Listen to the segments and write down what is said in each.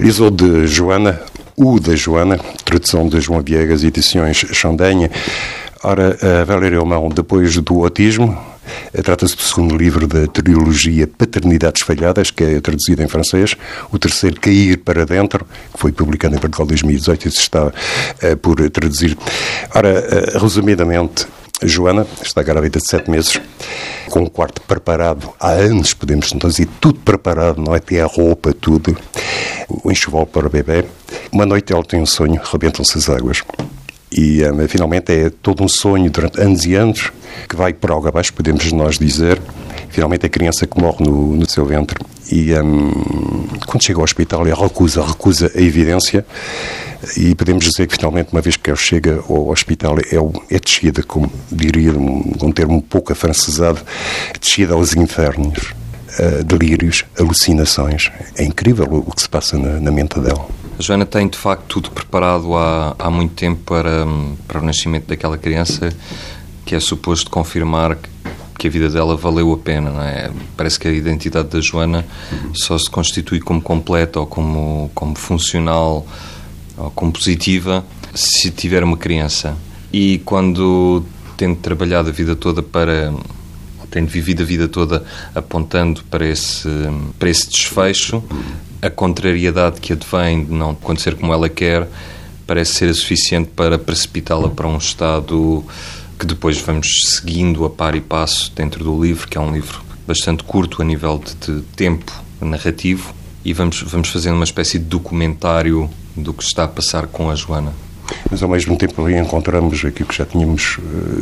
Isolde de Joana, O da Joana, tradução de João Viegas, edições Chandanha. Ora, a Valéria Alemão, depois do autismo, trata-se do segundo livro da trilogia Paternidades Falhadas, que é traduzido em francês. O terceiro, Cair para Dentro, que foi publicado em Portugal em 2018 e se está por traduzir. Ora, resumidamente, Joana está grávida de 7 meses, com o quarto preparado há anos, podemos então dizer, tudo preparado, não é? Até a roupa, tudo. O enxoval para o bebê. Uma noite ela tem um sonho, rebentam-se as águas. E finalmente é todo um sonho durante anos e anos que vai por água abaixo, podemos nós dizer. Finalmente a criança que morre no seu ventre. E quando chega ao hospital ela recusa a evidência. E podemos dizer que finalmente, uma vez que ela chega ao hospital, é descida, como diria, um termo um pouco afrancesado, descida aos infernos, delírios, alucinações. É incrível o que se passa na mente dela. A Joana tem, de facto, tudo preparado há muito tempo para o nascimento daquela criança, que é suposto confirmar que a vida dela valeu a pena, não é? Parece que a identidade da Joana só se constitui como completa ou como funcional ou como positiva se tiver uma criança. E quando tendo trabalhado a vida toda tendo vivido a vida toda apontando para esse desfecho, a contrariedade que advém de não acontecer como ela quer parece ser a suficiente para precipitá-la para um estado que depois vamos seguindo a par e passo dentro do livro, que é um livro bastante curto a nível de tempo narrativo, e vamos fazendo uma espécie de documentário do que está a passar com a Joana. Mas ao mesmo tempo reencontramos aquilo que já tínhamos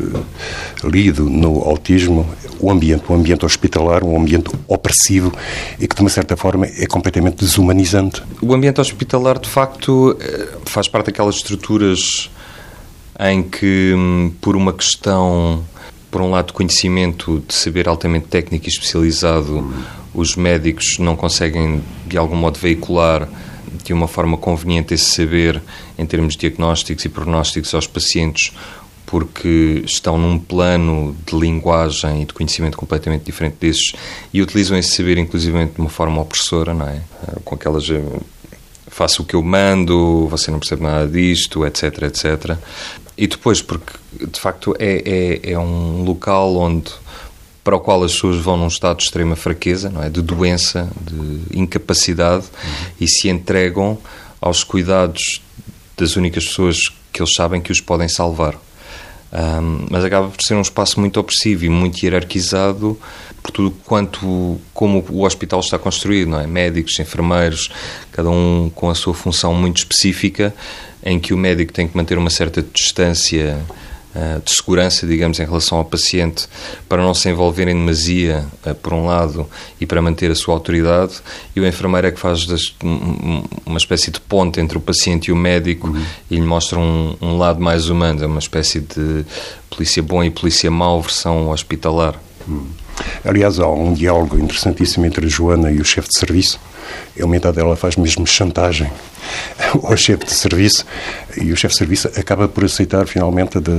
lido no autismo, o ambiente hospitalar, um ambiente opressivo e que de uma certa forma é completamente desumanizante. O ambiente hospitalar, de facto, faz parte daquelas estruturas em que, por uma questão, por um lado de conhecimento, de saber altamente técnico e especializado, os médicos não conseguem de algum modo veicular de uma forma conveniente esse saber em termos diagnósticos e prognósticos aos pacientes, porque estão num plano de linguagem e de conhecimento completamente diferente desses e utilizam esse saber inclusivamente de uma forma opressora, não é? Com aquelas faço o que eu mando, você não percebe nada disto, etc, etc. E depois, porque de facto é um local para o qual as pessoas vão num estado de extrema fraqueza, não é? De doença, de incapacidade, e se entregam aos cuidados das únicas pessoas que eles sabem que os podem salvar. Mas acaba por ser um espaço muito opressivo e muito hierarquizado por tudo como o hospital está construído, não é? Médicos, enfermeiros, cada um com a sua função muito específica, em que o médico tem que manter uma certa distância de segurança, digamos, em relação ao paciente, para não se envolver em demasia, por um lado, e para manter a sua autoridade, e o enfermeiro é que faz uma espécie de ponte entre o paciente e o médico e lhe mostra um lado mais humano, é uma espécie de polícia bom e polícia mau versão hospitalar. Aliás, há um diálogo interessantíssimo entre a Joana e o chefe de serviço. A metade dela faz mesmo chantagem ao chefe de serviço e o chefe de serviço acaba por aceitar finalmente de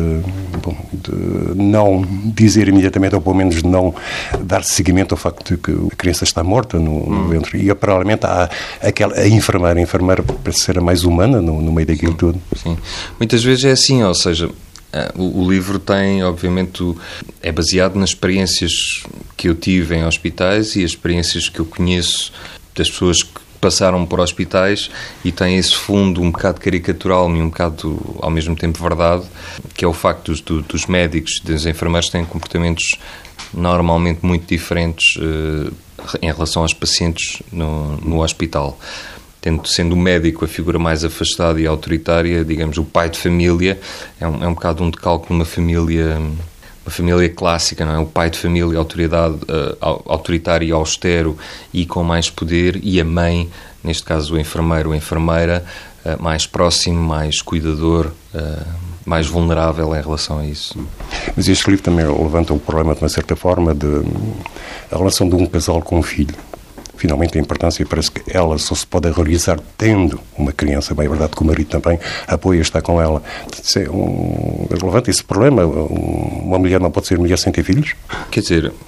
não dizer imediatamente, ou pelo menos de não dar seguimento ao facto de que a criança está morta no ventre. E paralelamente há a enfermeira parece ser a mais humana no meio daquilo tudo. Sim. Muitas vezes é assim, ou seja, o livro tem, obviamente, é baseado nas experiências que eu tive em hospitais e as experiências que eu conheço das pessoas que passaram por hospitais, e tem esse fundo um bocado caricatural e um bocado ao mesmo tempo verdade, que é o facto dos médicos e dos enfermeiros terem comportamentos normalmente muito diferentes em relação aos pacientes no hospital. Sendo o médico a figura mais afastada e autoritária, digamos, o pai de família, é um bocado um decalque de uma família clássica, não é? O pai de família, autoritário e austero e com mais poder, e a mãe, neste caso o enfermeiro ou a enfermeira, mais próximo, mais cuidador, mais vulnerável em relação a isso. Mas este livro também levanta o problema, de uma certa forma, a relação de um casal com um filho. Finalmente a importância, parece que ela só se pode realizar tendo uma criança. Bem, é verdade que o marido também apoia, está com ela. Levanta esse problema. Uma mulher não pode ser mulher sem ter filhos? Quer dizer,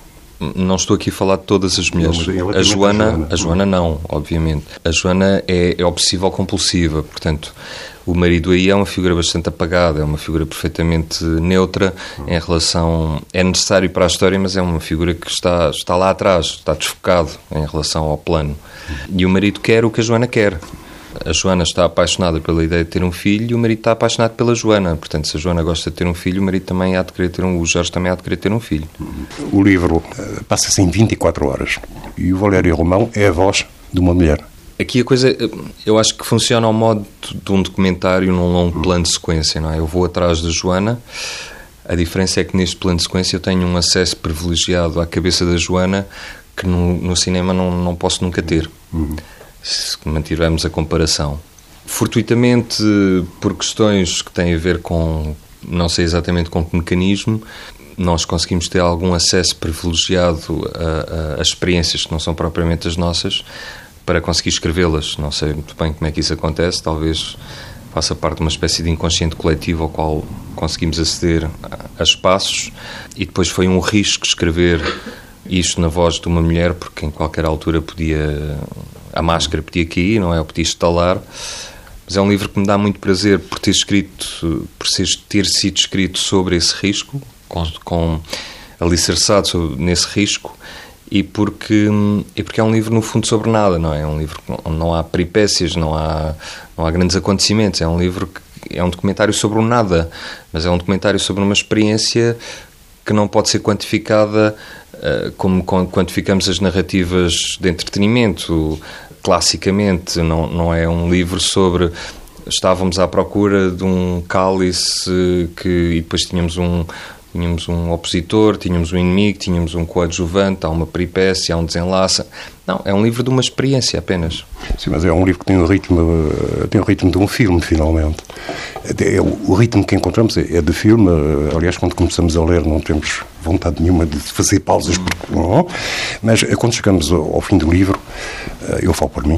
Não estou aqui a falar de todas as mulheres. Não, A Joana não, obviamente. A Joana é obsessiva-compulsiva, portanto, o marido aí é uma figura bastante apagada, é uma figura perfeitamente neutra em relação... É necessário para a história, mas é uma figura que está lá atrás, está desfocado em relação ao plano. E o marido quer o que a Joana quer. A Joana está apaixonada pela ideia de ter um filho e o marido está apaixonado pela Joana. Portanto, se a Joana gosta de ter um filho, o marido também há de querer ter o Jorge também há de querer ter um filho. O livro passa-se em 24 horas e o Valério Romão é a voz de uma mulher. Aqui a coisa, eu acho que funciona ao modo de um documentário num longo plano de sequência, não é? Eu vou atrás da Joana, a diferença é que neste plano de sequência eu tenho um acesso privilegiado à cabeça da Joana que no cinema não posso nunca ter. Se mantivermos a comparação. Fortuitamente, por questões que têm a ver com, não sei exatamente com que mecanismo, nós conseguimos ter algum acesso privilegiado a experiências que não são propriamente as nossas para conseguir escrevê-las. Não sei muito bem como é que isso acontece, talvez faça parte de uma espécie de inconsciente coletivo ao qual conseguimos aceder a espaços, e depois foi um risco escrever isto na voz de uma mulher, porque em qualquer altura a máscara podia cair, não é? Ou podia estalar. Mas é um livro que me dá muito prazer por ter sido escrito sobre esse risco, alicerçado nesse risco, e porque é um livro, no fundo, sobre nada, não é? É um livro onde não há peripécias, não há grandes acontecimentos. É um livro que é um documentário sobre o nada, mas é um documentário sobre uma experiência que não pode ser quantificada como quantificamos as narrativas de entretenimento. Classicamente, não é um livro sobre... Estávamos à procura de um cálice e depois tínhamos um opositor, tínhamos um inimigo, tínhamos um coadjuvante, há uma peripécia, há um desenlace. Não, é um livro de uma experiência apenas. Sim, mas é um livro que tem o ritmo de um filme, finalmente. O ritmo que encontramos é de filme. Aliás, quando começamos a ler não temos vontade nenhuma de fazer pausas, mas quando chegamos ao fim do livro, eu falo por mim,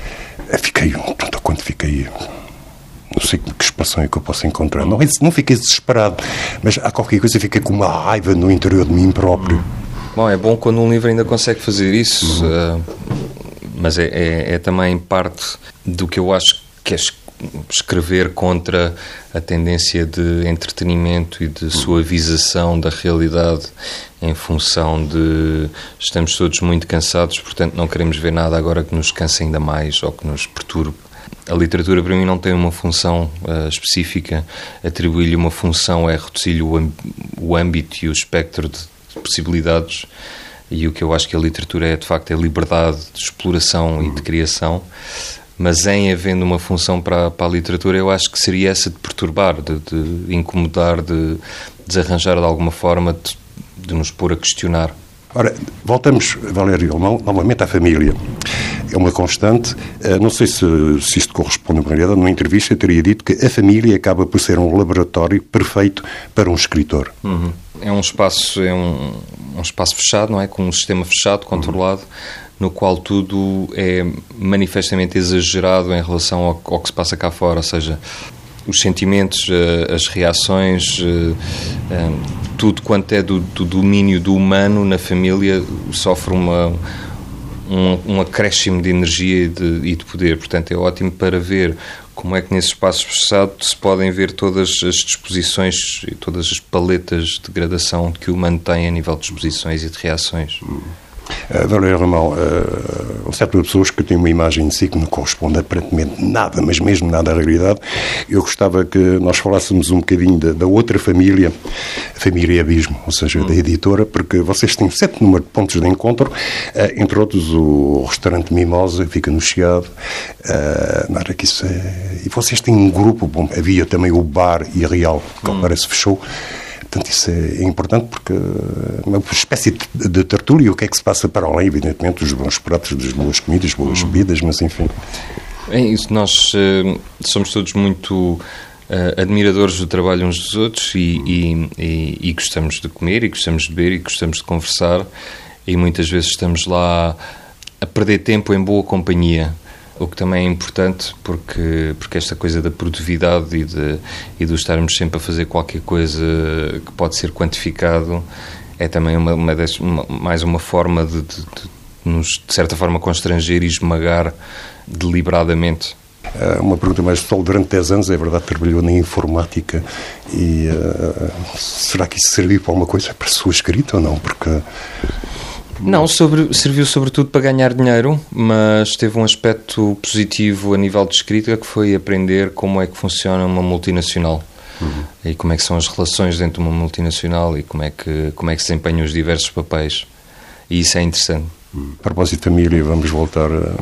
quando fiquei... Não sei que expressão é que eu posso encontrar. Não fiquei desesperado, mas há qualquer coisa, fiquei com uma raiva no interior de mim próprio. Bom, é bom quando um livro ainda consegue fazer isso, mas é também parte do que eu acho que é escrever contra a tendência de entretenimento e de suavização da realidade em função de estamos todos muito cansados, portanto não queremos ver nada agora que nos canse ainda mais ou que nos perturbe. A literatura, para mim, não tem uma função específica. Atribuir-lhe uma função é reduzir-lhe o âmbito e o espectro de possibilidades. E o que eu acho que a literatura é, de facto, é liberdade de exploração e de criação. Mas em havendo uma função para a literatura, eu acho que seria essa de perturbar, de incomodar, de desarranjar de alguma forma, de nos pôr a questionar. Ora, voltamos, Valério Romão, novamente à família. É uma constante. Não sei se isto corresponde à realidade. Numa entrevista eu teria dito que a família acaba por ser um laboratório perfeito para um escritor. É um espaço fechado, não é? Com um sistema fechado, controlado, no qual tudo é manifestamente exagerado em relação ao que se passa cá fora, ou seja, os sentimentos, as reações, tudo quanto é do domínio do humano na família sofre um acréscimo de energia e de poder. Portanto, é ótimo para ver como é que nesse espaço fechado se podem ver todas as disposições e todas as paletas de gradação que o humano tem a nível de disposições e de reações. Valério Romão, um certo de pessoas que têm uma imagem de si que não corresponde aparentemente nada, mas mesmo nada à realidade. Eu gostava que nós falássemos um bocadinho da outra família, a família Abismo, ou seja, da editora, porque vocês têm 7 número de pontos de encontro, entre outros o restaurante Mimosa, fica no Chiado, e vocês têm um grupo, bom, havia também o Bar e a Real, que agora se fechou. Portanto, isso é importante porque é uma espécie de tertúlia. O que é que se passa para além, evidentemente, dos bons pratos, das boas comidas, boas bebidas, mas enfim. É isso, nós somos todos muito admiradores do trabalho uns dos outros e gostamos de comer, e gostamos de beber, e gostamos de conversar, e muitas vezes estamos lá a perder tempo em boa companhia. O que também é importante porque esta coisa da produtividade e de estarmos sempre a fazer qualquer coisa que pode ser quantificado é também mais uma forma de nos, de certa forma, constranger e esmagar deliberadamente. Uma pergunta mais pessoal. Durante 10 anos, é verdade, trabalhou na informática e será que isso serviu para alguma coisa, para a sua escrita ou não? Porque... Não, serviu sobretudo para ganhar dinheiro, mas teve um aspecto positivo a nível de escrita, que foi aprender como é que funciona uma multinacional. E como é que são as relações dentro de uma multinacional e como é que se desempenham os diversos papéis. E isso é interessante. A propósito de família, vamos voltar a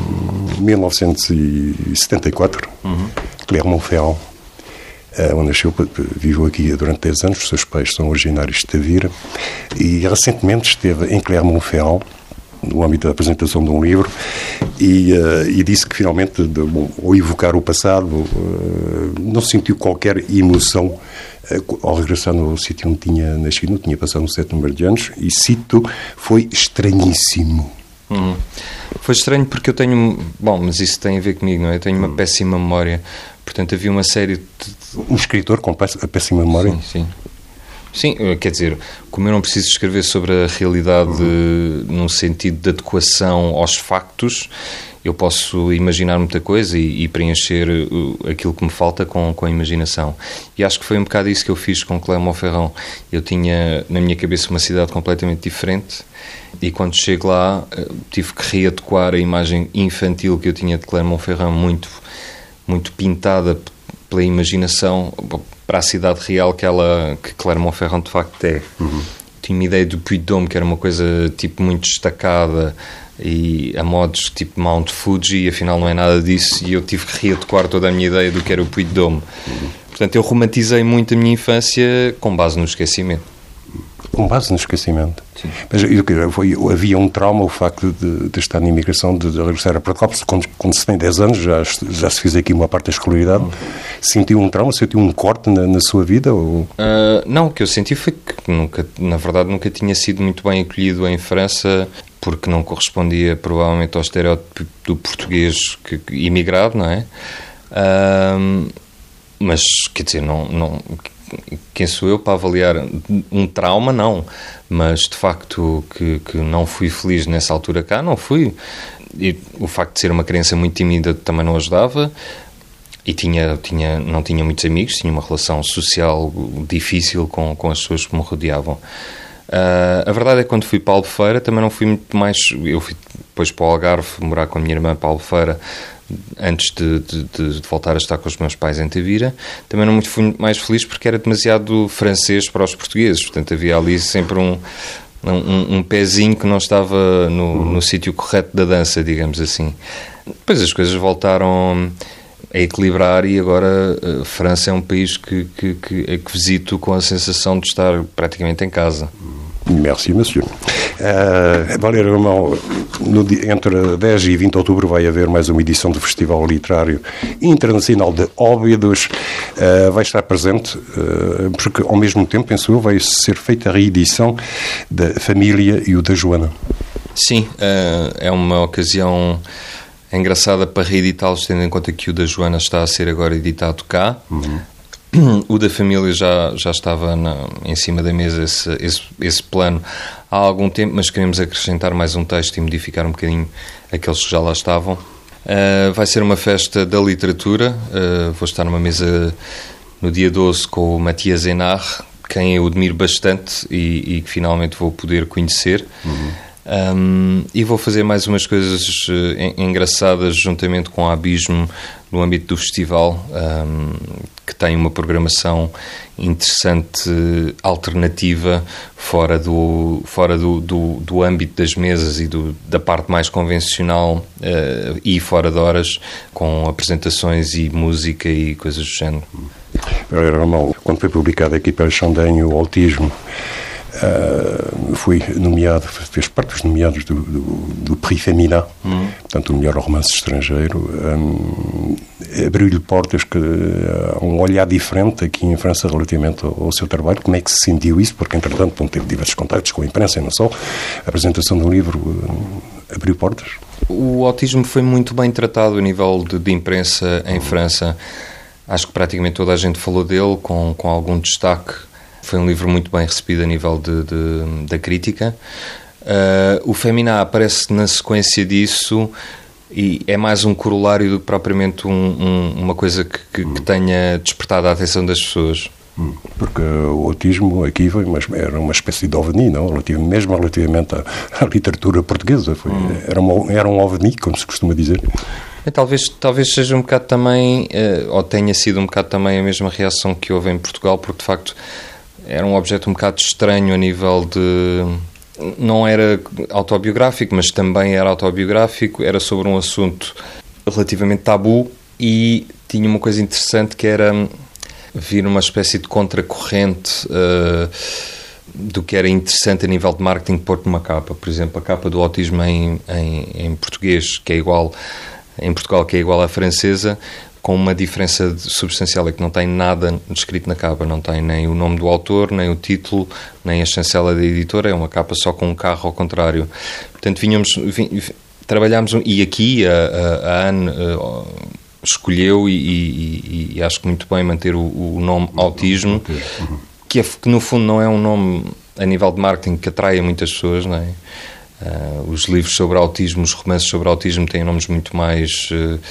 1974, Clermont-Ferrand, onde nasceu, viveu aqui durante 10 anos, os seus pais são originários de Tavira, e recentemente esteve em Clermont-Ferrand, no âmbito da apresentação de um livro, e disse que finalmente, ao evocar o passado, não sentiu qualquer emoção ao regressar no sítio onde tinha nascido, tinha passado um certo número de anos, e cito, foi estranhíssimo. Foi estranho porque eu tenho... Bom, mas isso tem a ver comigo, não é? Eu tenho uma péssima memória. Portanto, havia uma série de... Um escritor com péssima memória? Sim. Sim, quer dizer, como eu não preciso escrever sobre a realidade num sentido de adequação aos factos, eu posso imaginar muita coisa e preencher aquilo que me falta com a imaginação. E acho que foi um bocado isso que eu fiz com Clermont-Ferrand. Eu tinha na minha cabeça uma cidade completamente diferente e quando chego lá tive que readequar a imagem infantil que eu tinha de Clermont-Ferrand, muito pintada pela imaginação, para a cidade real que Clermont-Ferrand de facto é. Tinha uma ideia do Puy-de-Dôme, que era uma coisa tipo muito destacada e a modos tipo Mount Fuji, e afinal não é nada disso, e eu tive que readequar toda a minha ideia do que era o Puy-de-Dôme. Portanto, eu romantizei muito a minha infância com base no esquecimento. Com base no esquecimento? Sim. Mas havia um trauma, o facto de estar na imigração, de regressar a Portugal, quando se tem 10 anos, já se fez aqui uma parte da escolaridade. Sentiu um trauma, sentiu um corte na sua vida? Ou... Não, o que eu senti foi que na verdade nunca tinha sido muito bem acolhido em França, porque não correspondia provavelmente ao estereótipo do português imigrado, não é? Mas, quer dizer, não quem sou eu para avaliar um trauma? Não, mas de facto que não fui feliz nessa altura cá, não fui. E o facto de ser uma criança muito tímida também não ajudava, e não tinha muitos amigos, tinha uma relação social difícil com as pessoas que me rodeavam. A verdade é que quando fui para a Albufeira também não fui muito mais... Eu fui depois para o Algarve morar com a minha irmã para a Albufeira, antes de voltar a estar com os meus pais em Tavira. Também não fui muito mais feliz porque era demasiado francês para os portugueses. Portanto, havia ali sempre um pezinho que não estava no sítio correto da dança, digamos assim. Depois as coisas voltaram a equilibrar e agora a França é um país que visito com a sensação de estar praticamente em casa. Merci, monsieur. Valério Romão, entre 10 e 20 de outubro vai haver mais uma edição do Festival Literário Internacional de Óbidos. Vai estar presente, porque ao mesmo tempo, penso eu, vai ser feita a reedição da Família e o da Joana. Sim, é uma ocasião engraçada para reeditá-los, tendo em conta que o da Joana está a ser agora editado cá. O da Família já estava em cima da mesa esse plano há algum tempo, mas queremos acrescentar mais um texto e modificar um bocadinho aqueles que já lá estavam. Vai ser uma festa da literatura. Vou estar numa mesa no dia 12 com o Mathias Hénard, quem eu admiro bastante e que finalmente vou poder conhecer. E vou fazer mais umas coisas engraçadas juntamente com a Abismo no âmbito do festival, que tem uma programação interessante, alternativa, fora do âmbito das mesas e da parte mais convencional, e fora de horas, com apresentações e música e coisas do género. Quando foi publicado aqui pela Chandaigne o Autismo, fui nomeado, fez parte dos nomeados do Prix Féminin, portanto o melhor romance estrangeiro. Abriu-lhe portas, um olhar diferente aqui em França relativamente ao seu trabalho. Como é que se sentiu isso? Porque entretanto teve diversos contactos com a imprensa e não só. A apresentação de um livro abriu portas? O autismo foi muito bem tratado a nível de imprensa em França. Acho que praticamente toda a gente falou dele com algum destaque. Foi um livro muito bem recebido a nível da crítica. O Fémina aparece na sequência disso e é mais um corolário do que propriamente uma coisa que tenha despertado a atenção das pessoas. Porque o autismo aqui era uma espécie de ovni, não? Mesmo relativamente à literatura portuguesa. Era um ovni, como se costuma dizer. Talvez seja um bocado também, ou tenha sido um bocado também a mesma reação que houve em Portugal, porque de facto era um objeto um bocado estranho a nível de... Não era autobiográfico, mas também era autobiográfico, era sobre um assunto relativamente tabu e tinha uma coisa interessante que era vir uma espécie de contracorrente do que era interessante a nível de marketing pôr numa capa. Por exemplo, a capa do autismo em português, que é igual, em Portugal, que é igual à francesa, com uma diferença substancial, é que não tem nada escrito na capa, não tem nem o nome do autor, nem o título, nem a chancela da editora, é uma capa só com um carro ao contrário. Portanto, trabalhámos, e aqui a Anne escolheu, e acho que muito bem, manter o nome autismo, que no fundo não é um nome a nível de marketing que atrai a muitas pessoas, não é? Os livros sobre autismo, os romances sobre autismo têm nomes muito mais...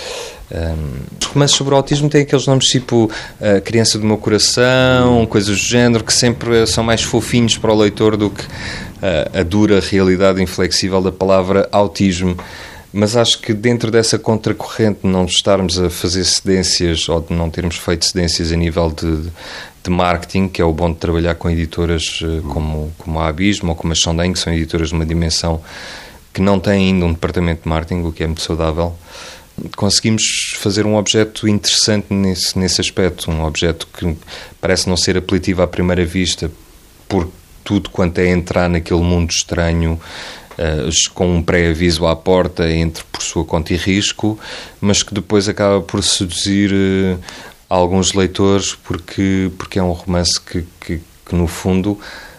Os romances sobre autismo têm aqueles nomes tipo Criança do Meu Coração, coisas do género, que sempre são mais fofinhos para o leitor do que a dura realidade inflexível da palavra autismo. Mas acho que dentro dessa contracorrente, não estarmos a fazer cedências ou de não termos feito cedências a nível de marketing, que é o bom de trabalhar com editoras como a Abismo ou como a Shondain, que são editoras de uma dimensão que não têm ainda um departamento de marketing, o que é muito saudável, conseguimos fazer um objeto interessante nesse aspecto, um objeto que parece não ser apelativo à primeira vista, por tudo quanto é entrar naquele mundo estranho, com um pré-aviso à porta, entre por sua conta e risco, mas que depois acaba por seduzir alguns leitores, porque é um romance que no fundo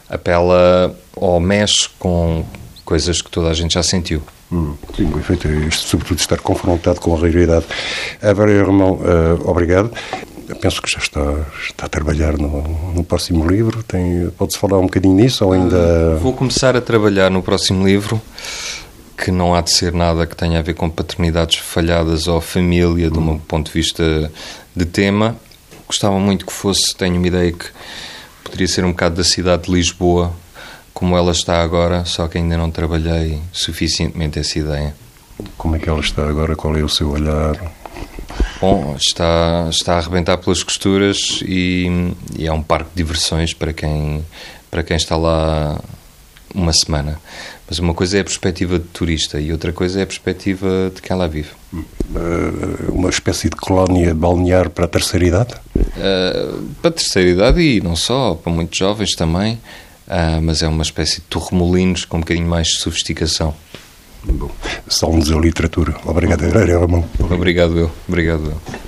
apela ou mexe com coisas que toda a gente já sentiu. Sim, o efeito é isto, sobretudo estar confrontado com a realidade. Valéria Romão, obrigado. Eu penso que já está a trabalhar no próximo livro. Pode-se falar um bocadinho nisso ou ainda... Vou começar a trabalhar no próximo livro, que não há de ser nada que tenha a ver com paternidades falhadas ou família, de um ponto de vista de tema. Gostava muito que fosse, tenho uma ideia que poderia ser um bocado da cidade de Lisboa, como ela está agora, só que ainda não trabalhei suficientemente essa ideia. Como é que ela está agora? Qual é o seu olhar? Bom, está a arrebentar pelas costuras e é um parque de diversões para quem está lá uma semana. Mas uma coisa é a perspectiva de turista e outra coisa é a perspectiva de quem lá vive. Uma espécie de colónia balnear para a terceira idade? Para a terceira idade e não só, para muitos jovens também, mas é uma espécie de torremolinos com um bocadinho mais de sofisticação. Bom, Salmos da Literatura. Obrigado, Valéria Romão. Obrigado eu.